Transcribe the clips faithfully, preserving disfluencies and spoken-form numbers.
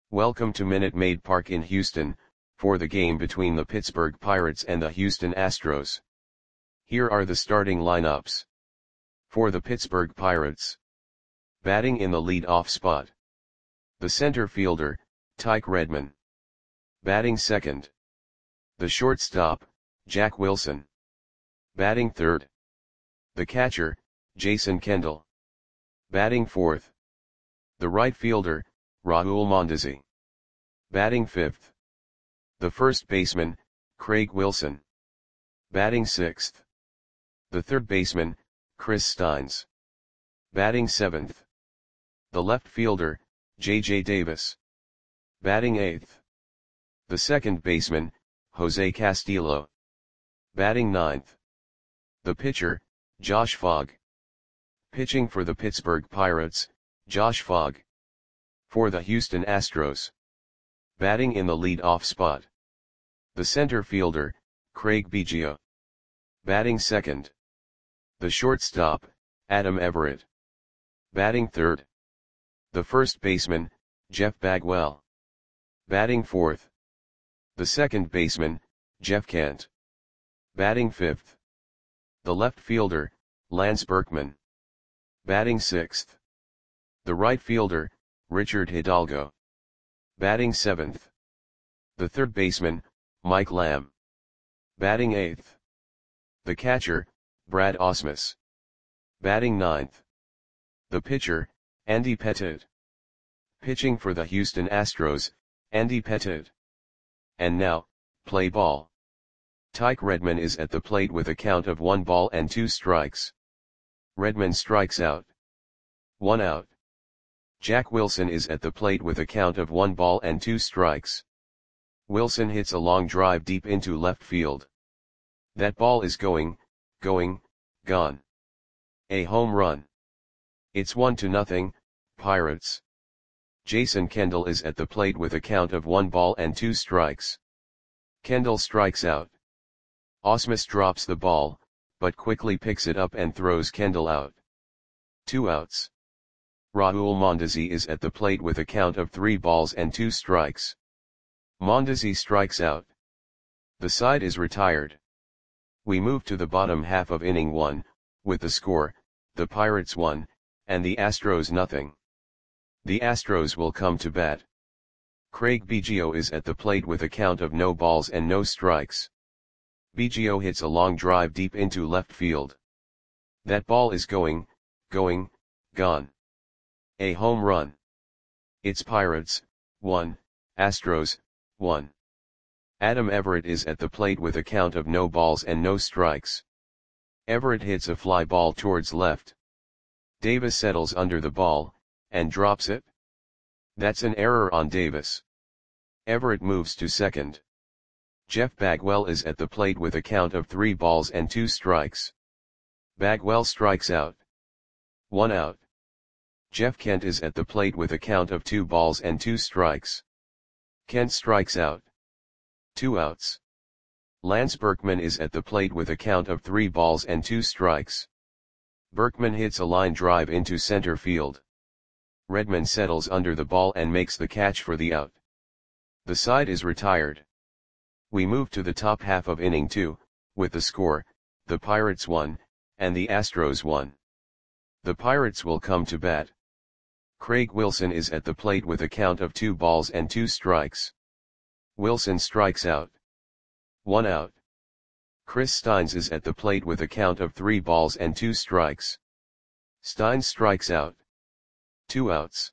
Welcome to Minute Maid Park in Houston, for the game between the Pittsburgh Pirates and the Houston Astros. Here are the starting lineups. For the Pittsburgh Pirates. Batting in the lead-off spot. The center fielder, Tyke Redmond. Batting second. The shortstop, Jack Wilson. Batting third. The catcher, Jason Kendall. Batting fourth. The right fielder, Raul Mondesi. Batting fifth. The first baseman, Craig Wilson. Batting sixth. The third baseman, Chris Steins. Batting seventh. The left fielder, J J Davis. Batting eighth. The second baseman, Jose Castillo. Batting ninth. The pitcher, Josh Fogg. Pitching for the Pittsburgh Pirates, Josh Fogg. For the Houston Astros. Batting in the lead-off spot. The center fielder, Craig Biggio. Batting second. The shortstop, Adam Everett. Batting third. The first baseman, Jeff Bagwell. Batting fourth. The second baseman, Jeff Kent. Batting fifth. The left fielder, Lance Berkman. Batting sixth. The right fielder, Richard Hidalgo. Batting seventh. The third baseman, Mike Lamb. Batting eighth. The catcher, Brad Ausmus. Batting ninth. The pitcher, Andy Pettitte. Pitching for the Houston Astros, Andy Pettitte. And now, play ball. Tyke Redmond is at the plate with a count of one ball and two strikes. Redmond strikes out. One out. Jack Wilson is at the plate with a count of one ball and two strikes. Wilson hits a long drive deep into left field. That ball is going, going, gone. A home run. It's one to nothing, Pirates. Jason Kendall is at the plate with a count of one ball and two strikes. Kendall strikes out. Ausmus drops the ball, but quickly picks it up and throws Kendall out. Two outs. Raul Mondesi is at the plate with a count of three balls and two strikes. Mondesi strikes out. The side is retired. We move to the bottom half of inning one, with the score, the Pirates one, and the Astros nothing. The Astros will come to bat. Craig Biggio is at the plate with a count of no balls and no strikes. Biggio hits a long drive deep into left field. That ball is going, going, gone. A home run. It's Pirates, one, Astros, one. Adam Everett is at the plate with a count of no balls and no strikes. Everett hits a fly ball towards left. Davis settles under the ball, and drops it. That's an error on Davis. Everett moves to second. Jeff Bagwell is at the plate with a count of three balls and two strikes. Bagwell strikes out. One out. Jeff Kent is at the plate with a count of two balls and two strikes. Kent strikes out. Two outs. Lance Berkman is at the plate with a count of three balls and two strikes. Berkman hits a line drive into center field. Redmond settles under the ball and makes the catch for the out. The side is retired. We move to the top half of inning two, with the score, the Pirates one, and the Astros one. The Pirates will come to bat. Craig Wilson is at the plate with a count of two balls and two strikes. Wilson strikes out. One out. Chris Steins is at the plate with a count of three balls and two strikes. Steins strikes out. Two outs.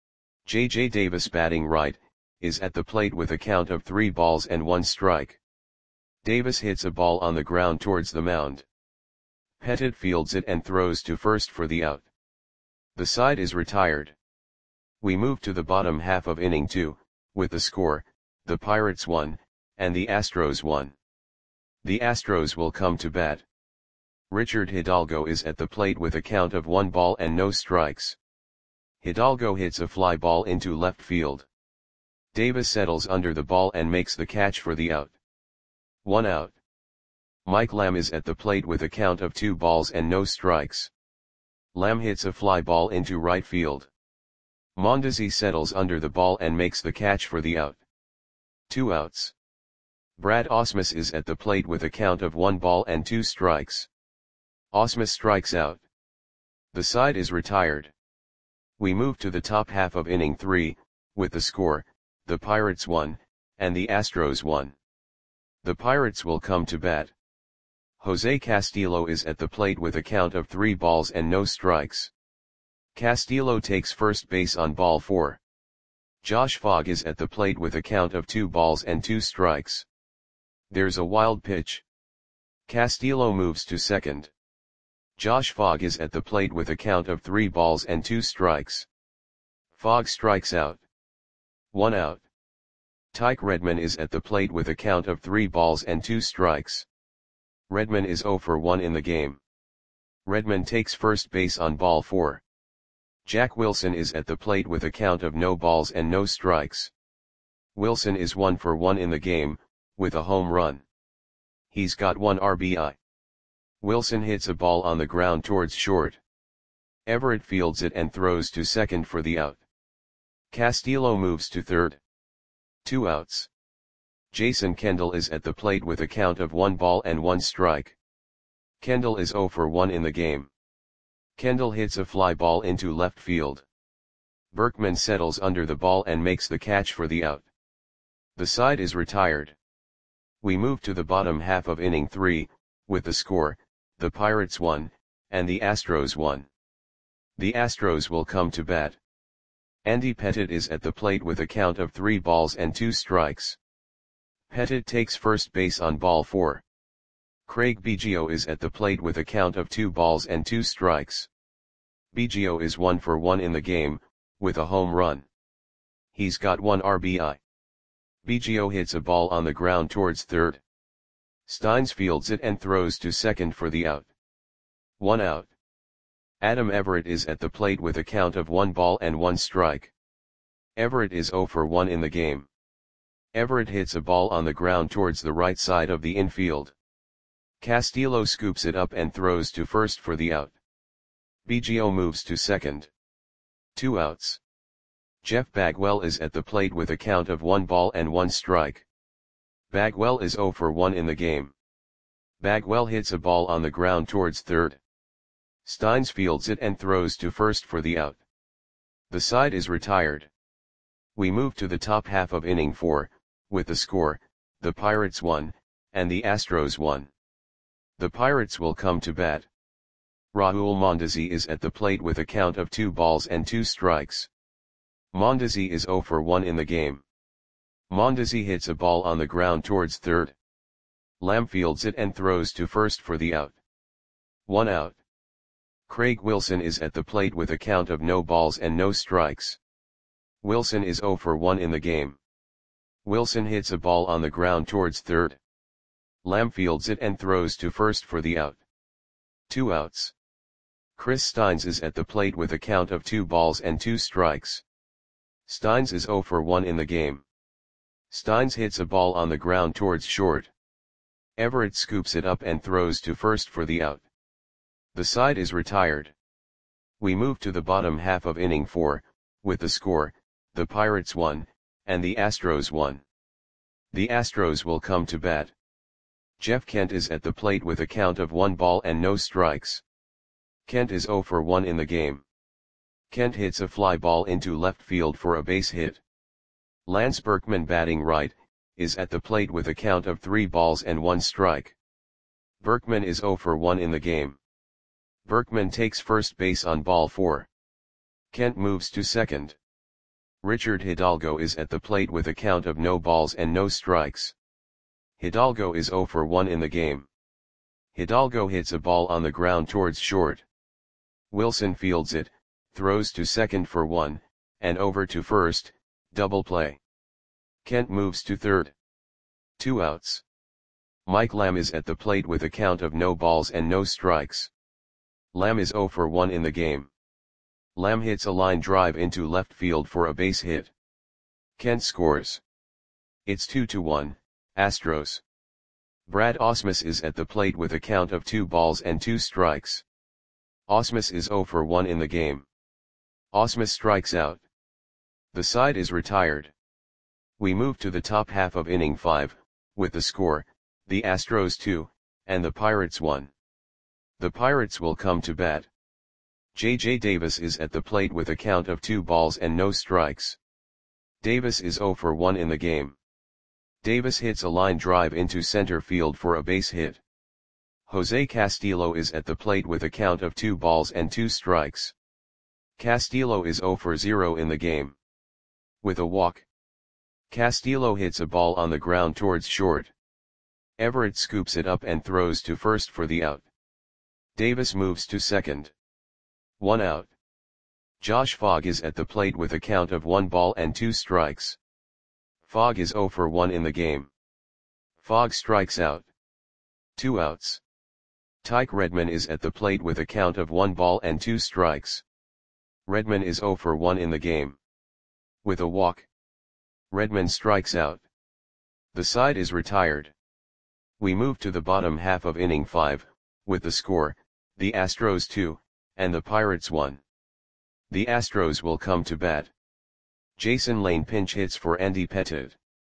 J J Davis, batting right, is at the plate with a count of three balls and one strike. Davis hits a ball on the ground towards the mound. Pettitte fields it and throws to first for the out. The side is retired. We move to the bottom half of inning two, with the score, the Pirates one, and the Astros one. The Astros will come to bat. Richard Hidalgo is at the plate with a count of one ball and no strikes. Hidalgo hits a fly ball into left field. Davis settles under the ball and makes the catch for the out. One out. Mike Lamb is at the plate with a count of two balls and no strikes. Lamb hits a fly ball into right field. Mondesi settles under the ball and makes the catch for the out. Two outs. Brad Ausmus is at the plate with a count of one ball and two strikes. Ausmus strikes out. The side is retired. We move to the top half of inning three, with the score, the Pirates won, and the Astros won. The Pirates will come to bat. Jose Castillo is at the plate with a count of three balls and no strikes. Castillo takes first base on ball four. Josh Fogg is at the plate with a count of two balls and two strikes. There's a wild pitch. Castillo moves to second. Josh Fogg is at the plate with a count of three balls and two strikes. Fogg strikes out. One out. Tyke Redman is at the plate with a count of three balls and two strikes. Redman is zero for one in the game. Redman takes first base on ball four. Jack Wilson is at the plate with a count of no balls and no strikes. Wilson is one for one in the game, with a home run. He's got one R B I. Wilson hits a ball on the ground towards short. Everett fields it and throws to second for the out. Castillo moves to third. Two outs. Jason Kendall is at the plate with a count of one ball and one strike. Kendall is zero for one in the game. Kendall hits a fly ball into left field. Berkman settles under the ball and makes the catch for the out. The side is retired. We move to the bottom half of inning three, with the score, the Pirates won, and the Astros won. The Astros will come to bat. Andy Pettitte is at the plate with a count of three balls and two strikes. Pettitte takes first base on ball four. Craig Biggio is at the plate with a count of two balls and two strikes. Biggio is one for one in the game, with a home run. He's got one R B I. Biggio hits a ball on the ground towards third. Steins fields it and throws to second for the out. One out. Adam Everett is at the plate with a count of one ball and one strike. Everett is zero for one in the game. Everett hits a ball on the ground towards the right side of the infield. Castillo scoops it up and throws to first for the out. Biggio moves to second. Two outs. Jeff Bagwell is at the plate with a count of one ball and one strike. Bagwell is zero for one in the game. Bagwell hits a ball on the ground towards third. Steins fields it and throws to first for the out. The side is retired. We move to the top half of inning four, with the score, the Pirates won, and the Astros won. The Pirates will come to bat. Raul Mondesi is at the plate with a count of two balls and two strikes. Mondesi is zero for one in the game. Mondesi hits a ball on the ground towards third. Lamb fields it and throws to first for the out. One out. Craig Wilson is at the plate with a count of no balls and no strikes. Wilson is zero for one in the game. Wilson hits a ball on the ground towards third. Lamb fields it and throws to first for the out. Two outs. Chris Steins is at the plate with a count of two balls and two strikes. Steins is zero for one in the game. Steins hits a ball on the ground towards short. Everett scoops it up and throws to first for the out. The side is retired. We move to the bottom half of inning four, with the score, the Pirates won, and the Astros won. The Astros will come to bat. Jeff Kent is at the plate with a count of one ball and no strikes. Kent is zero for one in the game. Kent hits a fly ball into left field for a base hit. Lance Berkman, batting right, is at the plate with a count of three balls and one strike. Berkman is zero for one in the game. Berkman takes first base on ball four. Kent moves to second. Richard Hidalgo is at the plate with a count of no balls and no strikes. Hidalgo is zero for one in the game. Hidalgo hits a ball on the ground towards short. Wilson fields it, throws to second for one, and over to first, double play. Kent moves to third. Two outs. Mike Lamb is at the plate with a count of no balls and no strikes. Lamb is zero for one in the game. Lamb hits a line drive into left field for a base hit. Kent scores. It's two to one, Astros. Brad Ausmus is at the plate with a count of two balls and two strikes. Ausmus is zero for one in the game. Ausmus strikes out. The side is retired. We move to the top half of inning five, with the score, the Astros two, and the Pirates one. The Pirates will come to bat. J J Davis is at the plate with a count of two balls and no strikes. Davis is zero for one in the game. Davis hits a line drive into center field for a base hit. Jose Castillo is at the plate with a count of two balls and two strikes. Castillo is zero for zero in the game. With a walk, Castillo hits a ball on the ground towards short. Everett scoops it up and throws to first for the out. Davis moves to second. One out. Josh Fogg is at the plate with a count of one ball and two strikes. Fogg is zero for one in the game. Fogg strikes out. Two outs. Tyke Redman is at the plate with a count of one ball and two strikes. Redman is zero for one in the game. With a walk, Redman strikes out. The side is retired. We move to the bottom half of inning five, with the score, the Astros two, and the Pirates one. The Astros will come to bat. Jason Lane pinch hits for Andy Pettitte.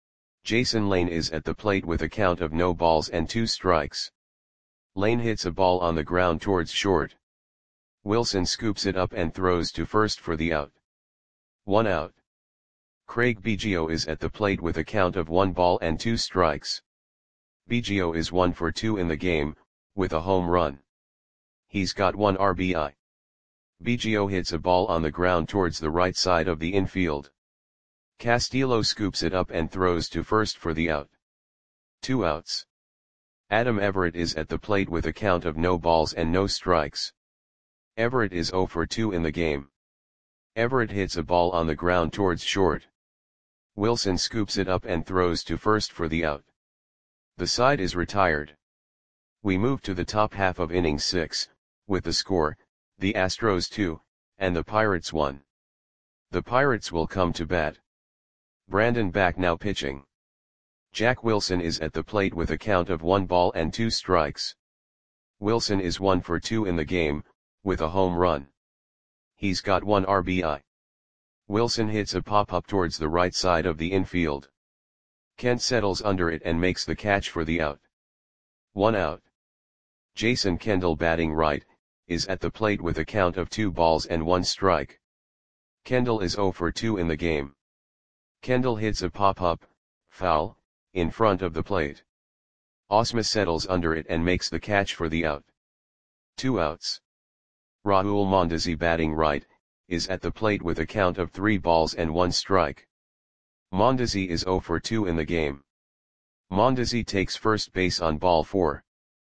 Jason Lane is at the plate with a count of no balls and two strikes. Lane hits a ball on the ground towards short. Wilson scoops it up and throws to first for the out. One out. Craig Biggio is at the plate with a count of one ball and two strikes. Biggio is one for two in the game, with a home run. He's got one R B I. Biggio hits a ball on the ground towards the right side of the infield. Castillo scoops it up and throws to first for the out. Two outs. Adam Everett is at the plate with a count of no balls and no strikes. Everett is zero for two in the game. Everett hits a ball on the ground towards short. Wilson scoops it up and throws to first for the out. The side is retired. We move to the top half of inning six, with the score, the Astros two, and the Pirates one. The Pirates will come to bat. Brandon Backnow pitching. Jack Wilson is at the plate with a count of one ball and two strikes. Wilson is one for two in the game, with a home run. He's got one R B I. Wilson hits a pop-up towards the right side of the infield. Kent settles under it and makes the catch for the out. One out. Jason Kendall batting right, is at the plate with a count of two balls and one strike. Kendall is zero for two in the game. Kendall hits a pop-up, foul, in front of the plate. Osma settles under it and makes the catch for the out. Two outs. Raul Mondesi batting right, is at the plate with a count of three balls and one strike. Mondesi is zero for two in the game. Mondesi takes first base on ball four.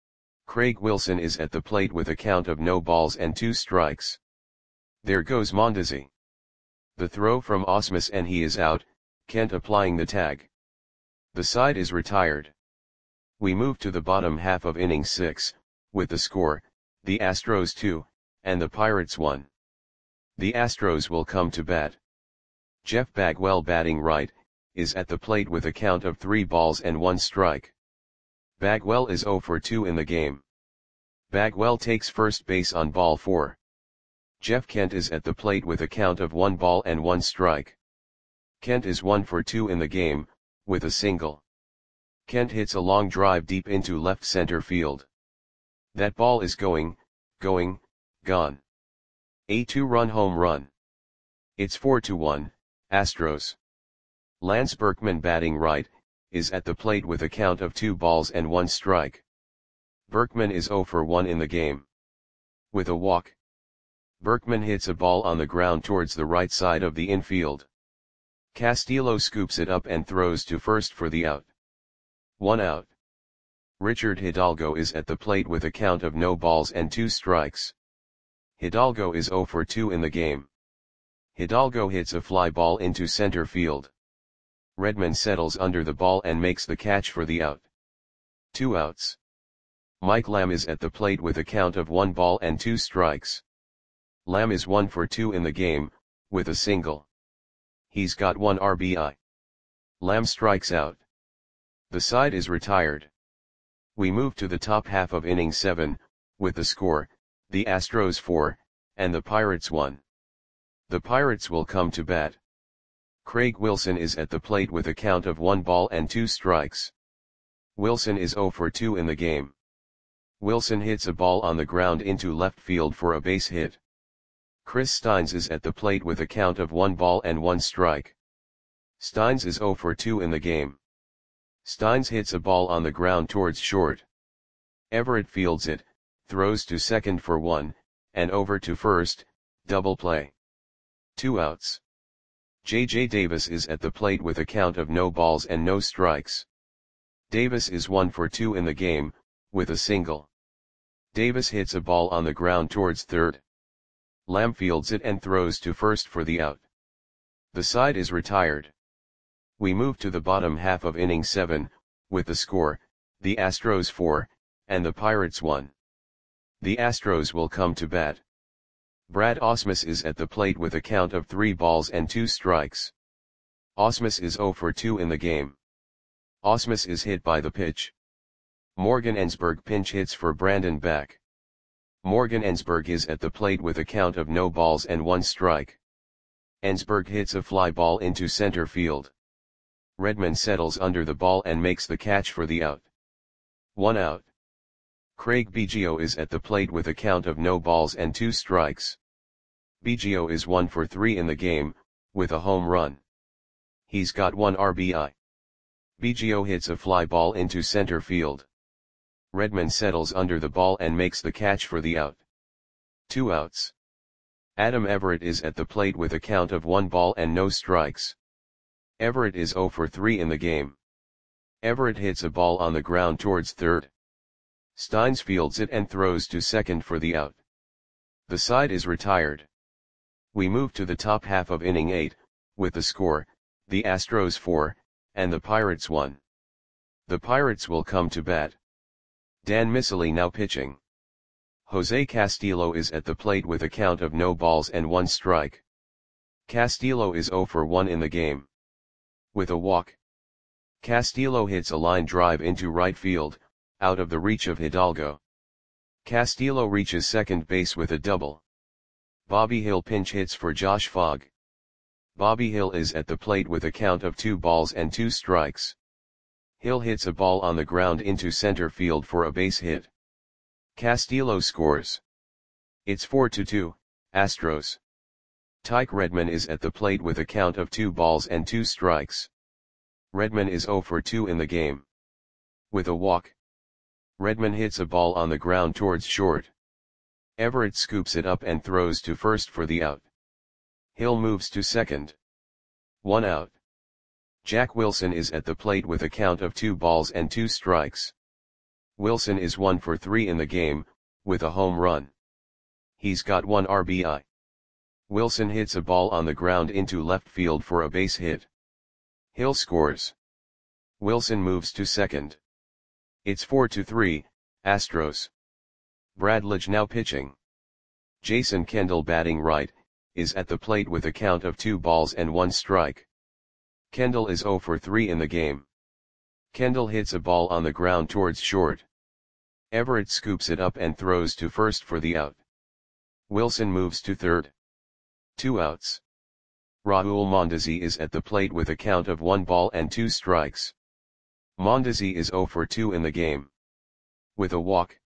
Craig Wilson is at the plate with a count of no balls and two strikes. There goes Mondesi. The throw from Osmus and he is out, Kent applying the tag. The side is retired. We move to the bottom half of inning six, with the score, the Astros two, and the Pirates one. The Astros will come to bat. Jeff Bagwell batting right, is at the plate with a count of three balls and one strike. Bagwell is zero for two in the game. Bagwell takes first base on ball four. Jeff Kent is at the plate with a count of one ball and one strike. Kent is one for two in the game, with a single. Kent hits a long drive deep into left center field. That ball is going, going, gone. A two-run home run. It's four to one, Astros. Lance Berkman batting right, is at the plate with a count of two balls and one strike. Berkman is zero for one in the game. With a walk, Berkman hits a ball on the ground towards the right side of the infield. Castillo scoops it up and throws to first for the out. One out. Richard Hidalgo is at the plate with a count of no balls and two strikes. Hidalgo is zero for two in the game. Hidalgo hits a fly ball into center field. Redman settles under the ball and makes the catch for the out. Two outs. Mike Lamb is at the plate with a count of one ball and two strikes. Lamb is one for two in the game, with a single. He's got one R B I. Lamb strikes out. The side is retired. We move to the top half of inning seven, with the score, the Astros four, and the Pirates one. The Pirates will come to bat. Craig Wilson is at the plate with a count of one ball and two strikes. Wilson is zero for two in the game. Wilson hits a ball on the ground into left field for a base hit. Chris Steins is at the plate with a count of one ball and one strike. Steins is zero for two in the game. Steins hits a ball on the ground towards short. Everett fields it, throws to second for one, and over to first, double play. Two outs. J J Davis is at the plate with a count of no balls and no strikes. Davis is one for two in the game, with a single. Davis hits a ball on the ground towards third. Lamb fields it and throws to first for the out. The side is retired. We move to the bottom half of inning seven, with the score, the Astros four, and the Pirates one. The Astros will come to bat. Brad Ausmus is at the plate with a count of three balls and two strikes. Ausmus is zero for two in the game. Ausmus is hit by the pitch. Morgan Ensberg pinch hits for Brandon Beck. Morgan Ensberg is at the plate with a count of no balls and one strike. Ensberg hits a fly ball into center field. Redman settles under the ball and makes the catch for the out. One out. Craig Biggio is at the plate with a count of no balls and two strikes. Biggio is one for three in the game, with a home run. He's got one R B I. Biggio hits a fly ball into center field. Redman settles under the ball and makes the catch for the out. Two outs. Adam Everett is at the plate with a count of one ball and no strikes. Everett is zero for three in the game. Everett hits a ball on the ground towards third. Steins fields it and throws to second for the out. The side is retired. We move to the top half of inning eight, with the score, the Astros four, and the Pirates one. The Pirates will come to bat. Dan Miceli now pitching. Jose Castillo is at the plate with a count of no balls and one strike. Castillo is zero for one in the game. With a walk. Castillo hits a line drive into right field, out of the reach of Hidalgo. Castillo reaches second base with a double. Bobby Hill pinch hits for Josh Fogg. Bobby Hill is at the plate with a count of two balls and two strikes. Hill hits a ball on the ground into center field for a base hit. Castillo scores. It's four to two, Astros. Tyke Redman is at the plate with a count of two balls and two strikes. Redman is zero for two in the game. With a walk. Redman hits a ball on the ground towards short. Everett scoops it up and throws to first for the out. Hill moves to second. One out. Jack Wilson is at the plate with a count of two balls and two strikes. Wilson is one for three in the game, with a home run. He's got one R B I. Wilson hits a ball on the ground into left field for a base hit. Hill scores. Wilson moves to second. It's four to three, Astros. Brad Lidge now pitching. Jason Kendall batting right, is at the plate with a count of two balls and one strike. Kendall is zero for three in the game. Kendall hits a ball on the ground towards short. Everett scoops it up and throws to first for the out. Wilson moves to third. Two outs. Raul Mondesi is at the plate with a count of one ball and two strikes. Mondesi is zero for two in the game. With a walk.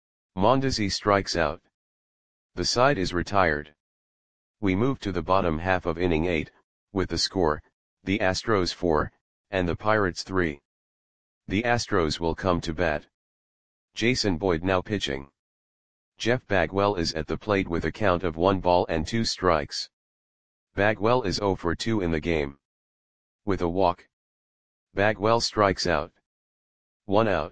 Mondesi strikes out. The side is retired. We move to the bottom half of inning eight, with the score, the Astros four, and the Pirates three. The Astros will come to bat. Jason Boyd now pitching. Jeff Bagwell is at the plate with a count of one ball and two strikes. Bagwell is zero for two in the game. With a walk. Bagwell strikes out. One out.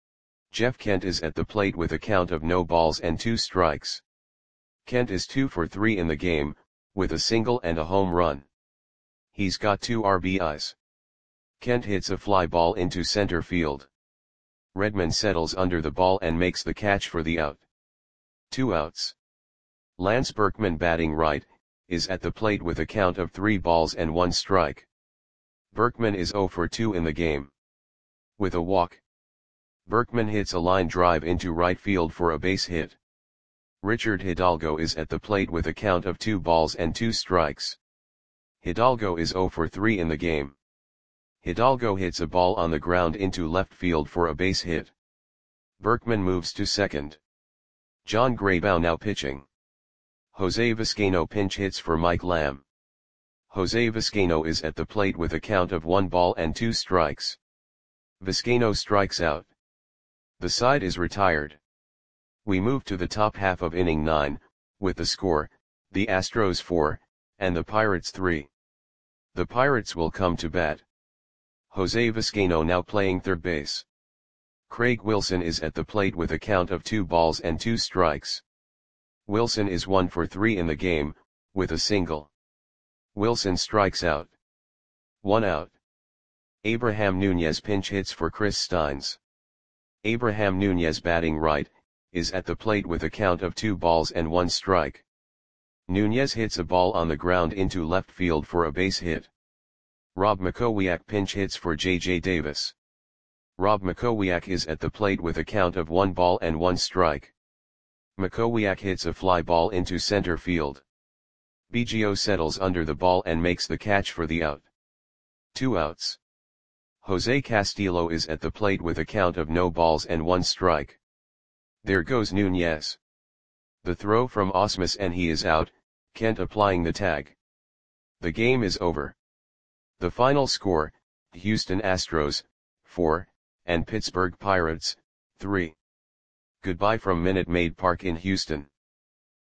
Jeff Kent is at the plate with a count of no balls and two strikes. Kent is two for three in the game, with a single and a home run. He's got two R B Is. Kent hits a fly ball into center field. Redman settles under the ball and makes the catch for the out. Two outs. Lance Berkman batting right, is at the plate with a count of three balls and one strike. Berkman is zero for two in the game. With a walk. Berkman hits a line drive into right field for a base hit. Richard Hidalgo is at the plate with a count of two balls and two strikes. Hidalgo is zero for three in the game. Hidalgo hits a ball on the ground into left field for a base hit. Berkman moves to second. John Graybow now pitching. Jose Vizcaino pinch hits for Mike Lamb. Jose Vizcaino is at the plate with a count of one ball and two strikes. Vizcaino strikes out. The side is retired. We move to the top half of inning nine, with the score, the Astros four, and the Pirates three. The Pirates will come to bat. Jose Vizcaino now playing third base. Craig Wilson is at the plate with a count of two balls and two strikes. Wilson is one for three in the game, with a single. Wilson strikes out. One out. Abraham Nunez pinch hits for Chris Steins. Abraham Nunez batting right, is at the plate with a count of two balls and one strike. Nunez hits a ball on the ground into left field for a base hit. Rob Makowiak pinch hits for J J Davis. Rob Makowiak is at the plate with a count of one ball and one strike. Makowiak hits a fly ball into center field. Biggio settles under the ball and makes the catch for the out. Two outs. Jose Castillo is at the plate with a count of no balls and one strike. There goes Nunez. The throw from Ausmus and he is out, Kent applying the tag. The game is over. The final score, Houston Astros, four, and Pittsburgh Pirates, three. Goodbye from Minute Maid Park in Houston.